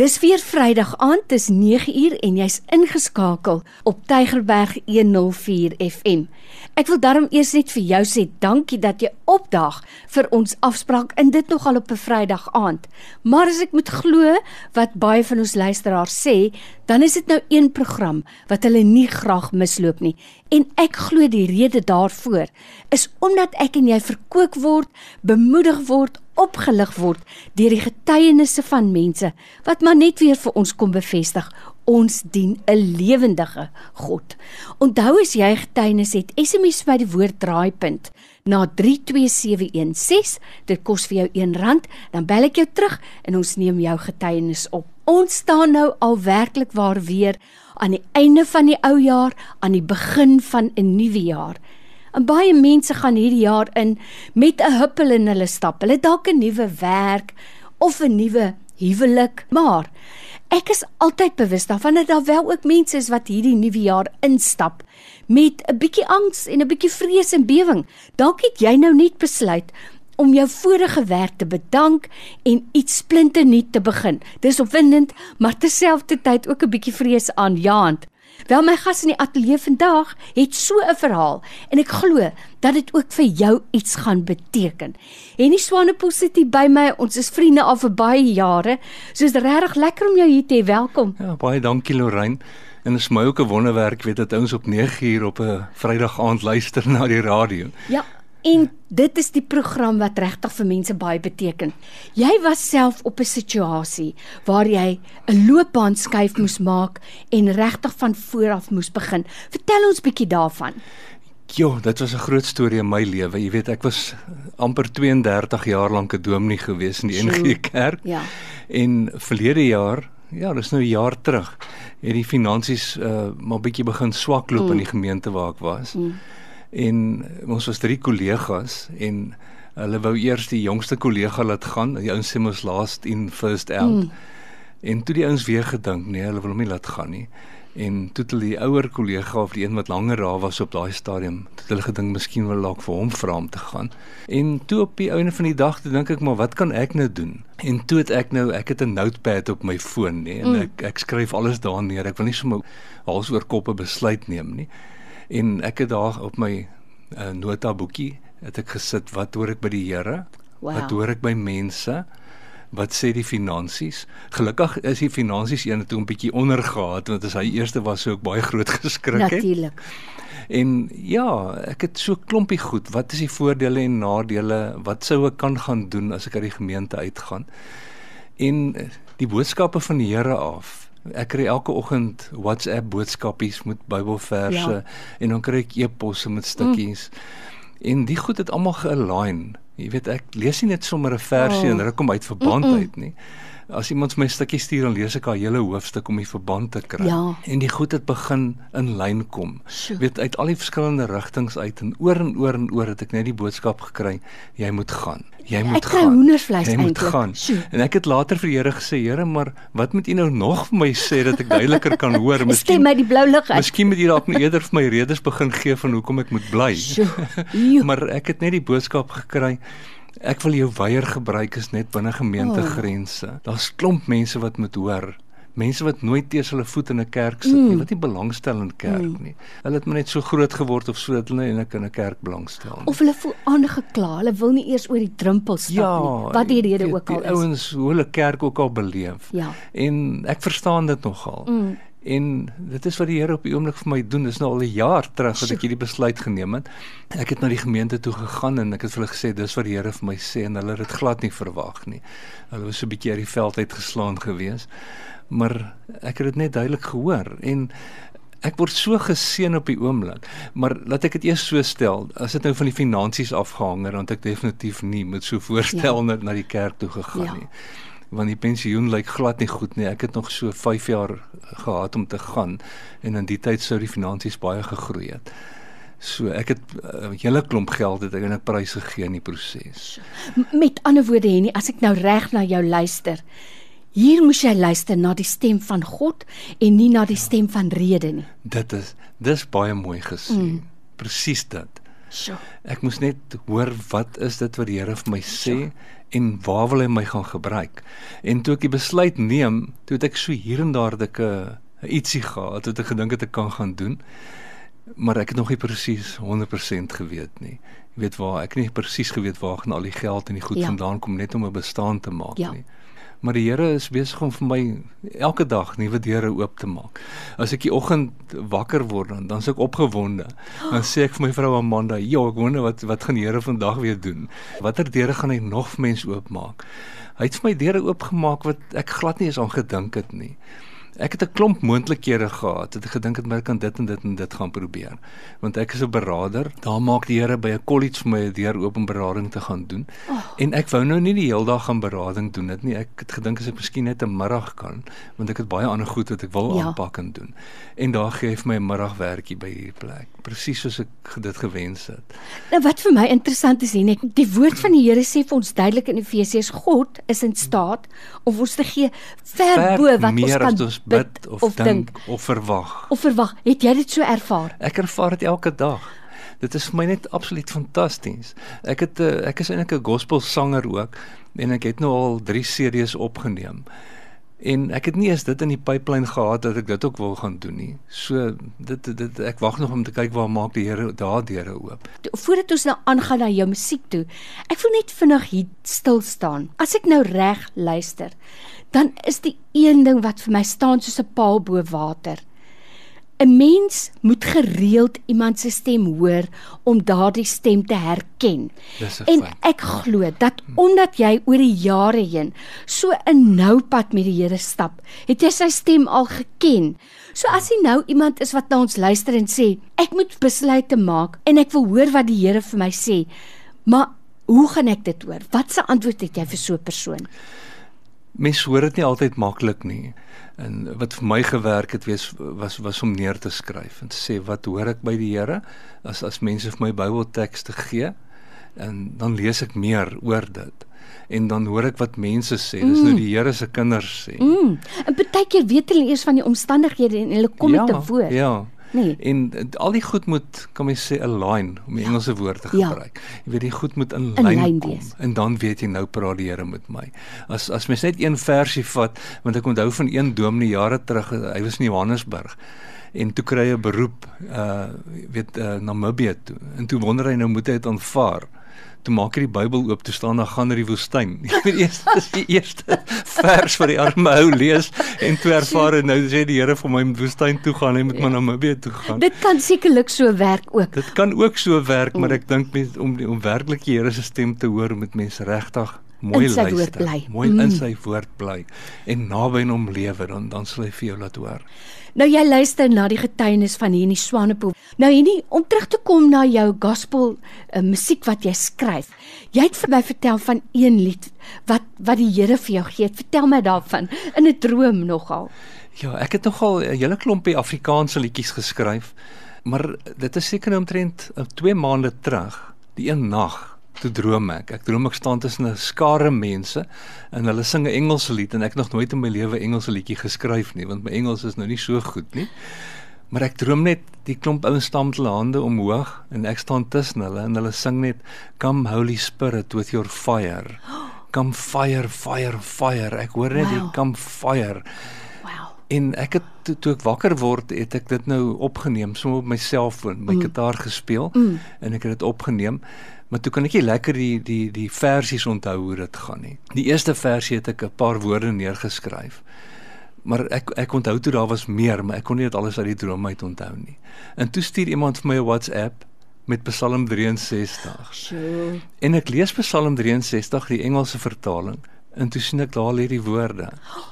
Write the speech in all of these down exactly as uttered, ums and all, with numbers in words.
Dis weer Vrydag aand, dis nege uur en jy's ingeskakel op Tygerberg honderd vier F M. Ek wil daarom eers net vir jou sê dankie dat jy opdaag vir ons afspraak en dit nogal op 'n Vrydag aand. Maar as ek moet glo wat baie van ons luisteraars sê, dan is dit nou een program wat hulle nie graag misloop nie. En ek glo die rede daarvoor is omdat ek en jy verkoop word, bemoedig word, opgelig word deur die getuienisse van mense wat maar net weer vir ons kom bevestig, ons dien 'n lewendige God. Onthou as jy getuienis het, S M S by die woord draaipunt na drie twee sewe een ses, dit kos vir jou een rand, dan bel ek jou terug en ons neem jou getuienis op. Ons staan nou al werklik waar weer aan die einde van die ou jaar, aan die begin van 'n nuwe jaar. En baie mense gaan hierdie jaar in met 'n huppel in hulle stap. Hulle dalk 'n nuwe werk of 'n nuwe huwelik, maar ek is altyd bewus daarvan dat daar wel ook mense is wat hierdie nuwe jaar instap met 'n bietjie angs en 'n bietjie vrees en bewing. Dalk het jy nou net besluit om jou vorige werk te bedank en iets splinternuut te begin. Dis opwindend, maar terselfdertyd ook 'n bietjie vrees aanjaend. Wel, my gas in die ateljee vandag het so 'n verhaal en ek glo dat dit ook vir jou iets gaan beteken. Henny Swanepoel sit hier by my, ons is vriende al vir baie jare, so is regtig lekker om jou hier te hê. Welkom. Ja, baie dankie Lorraine. En dit is my ook 'n wonderwerk, weet dat ons op nege uur op 'n Vrydag aand luister na die radio. Ja. En dit is die program wat regtig vir mense baie beteken. Jy was self op 'n situasie waar jy 'n loopbaanskuif moes maak en regtig van voor af moes begin. Vertel ons bietjie daarvan. Jo, dit was 'n groot storie in my lewe. Jy weet, ek was amper twee en dertig jaar lank 'n dominee gewees in die N G Kerk. Ja. En verlede jaar, ja, dis nou 'n jaar terug, het die finansies uh, maar bietjie begin swak loop mm. in die gemeente waar ek was. Mm. En ons was drie kollegas en hulle wou eers die jongste kollega laat gaan, die ouens sê mos last in first out. Mm. En toe die ouens weer gedink, nee, hulle wil hom nie laat gaan nie. En toe het hulle die ouer kollega of die een wat langer daar was op daai stadium, toe het hulle gedink miskien wil dalk vir hom vra om te gaan. En toe op die einde van die dag, toe dink ek maar wat kan ek nou doen? En toe het ek nou, ek het 'n notepad op my foon, nee, en mm. ek ek skryf alles daar neer. Ek wil nie sommer hals oor kop 'n besluit neem nie. En ek het daar op my uh, notaboekie het ek gesit, wat hoor ek by die Here? Wow. Wat hoor ek by mense? Wat sê die finansies? Gelukkig is die finansies ene toe 'n bietjie ondergehaat, want as hy eerste was, so ek baie groot geskrik het. Natuurlik. En ja, ek het so klompie goed, wat is die voordele en nadele, wat sou ek kan gaan doen as ek uit die gemeente uitgaan? En die boodskappe van die Here af, ek kry elke oggend WhatsApp boodskapies met Bybelverse, ja. En dan kry ek e-posse met stukkies. Mm. En die goed het almal ge-align. Jy weet, ek lees nie net sommer 'n versie oh. en ruk hom uit verband Mm-mm. uit nie. As iemand my stukkie stuur, dan lees ek haar hele hoofstuk om die verband te kry. Ja. En die goed het begin in lyn kom. Sjoe. Weet, uit al die verskillende rigtings uit en oor en oor en oor het ek net die boodskap gekry, jy moet gaan. Jy moet ek kry gaan. hoendervleis Jy moet eintlik. gaan. Sjoe. En ek het later vir die Here gesê, Here, maar wat moet U nou nog vir my sê dat ek duideliker kan hoor? Miskien Stem my die blou lig uit. Miskien moet U dalk eerder vir my redes begin gee van hoekom ek moet bly. Sjoe. Maar ek het net die boodskap gekry. Ek wil jou weier gebruik is net binne gemeentegrense. Oh. Daar's klomp mense wat moet hoor. Mense wat nooit eers hulle voet in 'n kerk sit mm. nie, wat nie belangstel in kerk mm. nie. Hulle het maar net so groot geword of so dat hulle net in 'n kerk belangstel nie. Of hulle voel aangekla, hulle wil nie eers oor die drempel stap ja, nie, wat die rede die, ook al is. Die ouens, hoe hulle kerk ook al beleef. Ja. En ek verstaan dit nogal. Mm. En dit is wat die Here op die oomblik vir my doen. Dis nou al 'n jaar terug dat ek hierdie besluit geneem het. Ek het na die gemeente toe gegaan en ek het vir hulle gesê, dis wat die Here vir my sê, en hulle het dit glad nie verwag nie. Hulle was so 'n bietjie uit die veld uitgeslaan gewees. Maar ek het dit net duidelik gehoor en ek word so geseën op die oomblik. Maar laat ek dit eers so stel, as dit nou van die finansies afgehang het, dan het ek definitief nie met so voorstel ja. na, na die kerk toe gegaan ja. nie. Want die pensioen lyk glad nie goed nie. Ek het nog so vyf jaar gehad om te gaan en in die tyd sou die finansies baie gegroei het. So ek het 'n uh, hele klomp geld het ek en ek prys gegee in die proses. Met ander woorde, Henny, as ek nou reg na jou luister, hier moes jy luister na die stem van God en nie na die stem van rede nie. Dit is, dis baie mooi gesê. Mm. Presies dit. Sure. Ek moes net hoor wat is dit wat die Here vir my sê sure. en waar wil hy my gaan gebruik? En toe ek die besluit neem, toe het ek so hier en daar dat ek 'n ietsie gehad, het ek gedink dat ek kan gaan doen, maar ek het nog nie presies honderd persent geweet nie. Jy weet waar, ek het nie presies geweet waar gaan al die geld en die goed ja. vandaan kom net om 'n bestaan te maak ja. nie. Maar die Here is besig om vir my elke dag nuwe deure oop te maak. As ek die oggend wakker word, dan dan is ek opgewonde. Dan sê ek vir my vrou Amanda, "Ja, ek wonder wat wat gaan die Here vandag weer doen? Watter deure gaan hy nog vir mense oopmaak?" Hy het vir my deure oopgemaak wat ek glad nie eens aan gedink het nie. Ek het 'n klomp moontlikhede gehad, het ek gedink het maar ek kan dit en dit en dit gaan probeer. Want ek is 'n beraader, daar maak die Here by 'n kollege vir my 'n deur oop om berading te gaan doen. Oh. En ek wou nou nie die hele dag gaan berading doen dit nie. Ek het gedink as ek miskien net 'n middag kan, want ek het baie ander goed wat ek wil ja. aanpak en doen. En daar gee hy vir my 'n middagwerkie by hierdie plek, presies soos ek dit gewens het. Nou wat vir my interessant is, Henk, die woord van die Here sê vir ons duidelik in Efesiërs, God is in staat om ons te gee ver, ver bo wat ons kan ons bid of, of dink of verwag. Of verwag. Het jy dit so ervaar? Ek ervaar dit elke dag. Dit is vir my net absoluut fantasties. Ek het uh, ek is eintlik 'n gospelsanger ook en ek het nou al drie C D's opgeneem. En ek het nie eens dit in die pipeline gehad dat ek dit ook wil gaan doen nie. So dit dit ek wag nog om te kyk waar maak die Here daar deure oop. Voordat ons nou aangaan na jou musiek toe, ek wil net vinnig hier stil staan. As ek nou reg luister, dan is die een ding wat vir my staan soos 'n paal bo water. 'n Mens moet gereeld iemand se stem hoor om daardie stem te herken. En ek glo dat omdat jy oor die jare heen so 'n nou pad met die Here stap, het jy sy stem al geken. So as jy nou iemand is wat na ons luister en sê, ek moet besluite maak en ek wil hoor wat die Here vir my sê, maar hoe gaan ek dit hoor? Wat se antwoord het jy vir so 'n persoon? Mens hoor dit nie altyd maklik nie. En wat vir my gewerk het wees, was was om neer te skryf en te sê wat hoor ek by die Here as as mense vir my Bybeltekste gee, en dan lees ek meer oor dit. En dan hoor ek wat mense sê, dis mm. nou die Here se kinders sê. Mm. En baie keer weet hulle eers van die omstandighede en hulle kom ja, met 'n woord. Ja. Nee. En al die goed moet, kan mens sê, align, om die ja. Engelse woord te gebruik. Ja. Jy weet, die goed moet in lyn kom, wees. En dan weet jy, nou praat die Here met my. As as mens net een versie vat, want ek onthou van een dominee jare terug, hy was in Johannesburg, en toe kry hy 'n beroep, uh, weet, uh, Namibië toe, en toe wonder hy, nou moet hy het aanvaar. Toe maak hy die Bybel oop, toe staan daar gaan na die woestyn. Ek weet eers, dis die eerste vers wat die arme ou lees, en toe ervaar en nou sê die Here vir my moet woestyn toe gaan, hy moet ja. maar na Namibië toe gaan. Dit kan sekerlik so werk ook. Dit kan ook so werk, maar ek dink mens, om, om werklik die Here se stem te hoor, moet mense regtig mooi in sy luister, woord bly. mooi mm. in sy woord bly, en naby hom lewe, dan, dan sal hy vir jou laat hoor. Nou jy luister na die getuienis van Henny Swanepoel. Nou Henny, om terug te kom na jou gospel uh, musiek wat jy skryf. Jy het vir my vertel van een lied wat wat die Here vir jou gee. Vertel my daarvan, in 'n droom nogal. Ja, ek het nogal 'n hele klompie Afrikaanse liedjies geskryf, maar dit is seker omtrent uh, twee maande terug, die een nag. Toe droom ek. Ek droom ek staan tussen 'n skare mense en hulle sing 'n Engelse lied en ek het nog nooit in my lewe Engelse liedjie geskryf nie, want my Engels is nou nie so goed nie. Maar ek droom net die klomp ouens staan met hulle hande omhoog en ek staan tussen hulle en hulle sing net Come Holy Spirit with your fire. Come fire, fire, fire. Ek hoor net wow. die come fire. Wow. En ek het toe, toe ek wakker word, het ek dit nou opgeneem, sommer op my selfoon, my mm. gitaar gespeel mm. en ek het dit opgeneem. Maar toe kan ek nie lekker die die die versies onthou hoe dit gaan nie. Die eerste versie het ek 'n paar woorde neergeskryf. Maar ek ek onthou toe daar was meer, maar ek kon nie dit alles uit die droom uit onthou nie. En toe stuur iemand vir my 'n WhatsApp met Psalm drie-en-sestig. Sure. En ek lees Psalm drie-en-sestig, die Engelse vertaling, en toe sien ek daar lê die woorde.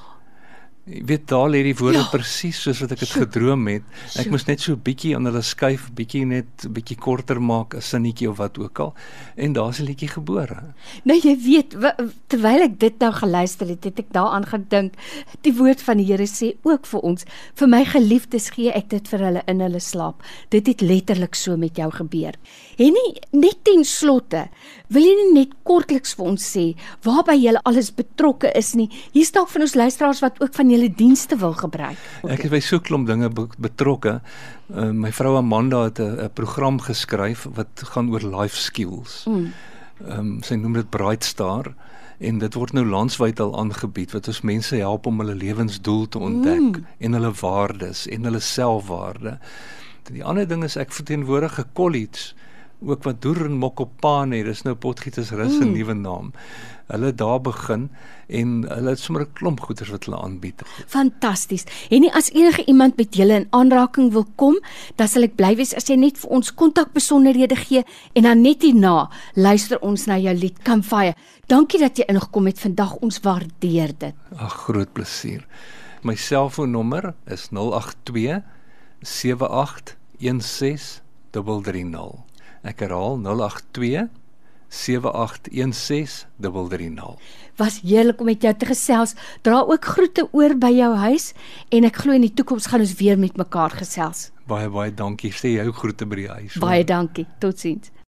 Jy weet, daar lê die woorde ja. presies soos wat ek het gedroom het. Ek sure. moes net so 'n bietjie aan hulle skuif, bietjie net 'n bietjie korter maak, 'n sinnetjie of wat ook al. En daar's 'n liedjie gebore. Nou jy weet, terwyl ek dit nou geluister het, het ek daaraan gedink. Die woord van die Here sê ook vir ons, vir my geliefdes gee ek dit vir hulle in hulle slaap. Dit het letterlik so met jou gebeur. Henny, net ten slotte, wil jy nie net kortliks vir ons sê waarby jy alles betrokke is nie? Hier staan van ons luisteraars wat ook van julle dienste wil gebruik. Okay. Ek het by so 'n klomp dinge betrokke. Uh, my vrou Amanda het 'n program geskryf wat gaan oor life skills. Mm. Um, sy noem dit Bright Star. En dit word nou landwyd al aangebied wat ons mense help om hulle lewensdoel te ontdek mm. en hulle waardes en hulle selfwaarde. Die ander ding is ek verteenwoordig 'n college ook wat Deur en Mokopane, dis nou Potgietersrus 'n mm. nuwe naam. Hulle daar begin en hulle het sommer 'n klomp goeders wat hulle aanbied. Fantasties. En nie as enige iemand met julle in aanraking wil kom, dan sal ek bly wees as jy net vir ons kontakbesonderhede gee en dan net hierna luister ons na jou lied Campfire. Dankie dat jy ingekom het vandag, ons waardeer dit. Ag, groot plesier. My selfoonnommer is nul agt twee sewe agt een ses drie drie nul. Ek herhaal nul agt twee sewe agt een ses drie drie nul. Was heerlik om met jou te gesels. Dra ook groete oor by jou huis en ek glo in die toekoms gaan ons weer met mekaar gesels. Baie baie dankie. Sê jou groete by die huis. Baie dankie. Totsiens.